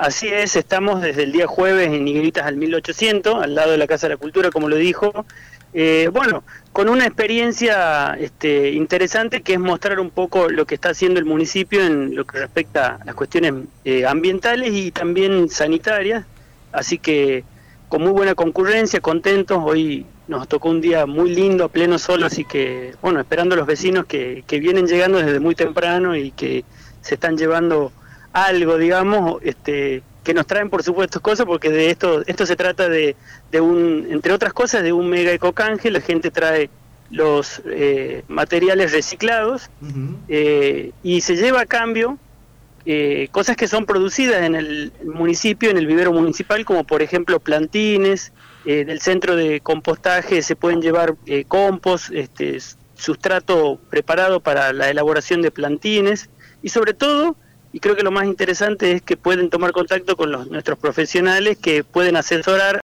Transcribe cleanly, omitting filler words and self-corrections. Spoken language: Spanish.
Así es, estamos desde el día jueves en Higueritas al 1800, al lado de la Casa de la Cultura, como lo dijo. Bueno, con una experiencia interesante, que es mostrar un poco lo que está haciendo el municipio en lo que respecta a las cuestiones ambientales y también sanitarias. Así que con muy buena concurrencia, contentos. Hoy nos tocó un día muy lindo, a pleno sol, así que bueno, esperando a los vecinos que vienen llegando desde muy temprano y que se están llevando algo, digamos, que nos traen por supuesto cosas, porque de esto se trata de un, entre otras cosas, de un mega ecocanje. La gente trae los materiales reciclados y se lleva a cambio cosas que son producidas en el municipio, en el vivero municipal, como por ejemplo plantines. Del centro de compostaje se pueden llevar compost, sustrato preparado para la elaboración de plantines, y sobre todo, y creo que lo más interesante, es que pueden tomar contacto con nuestros profesionales, que pueden asesorar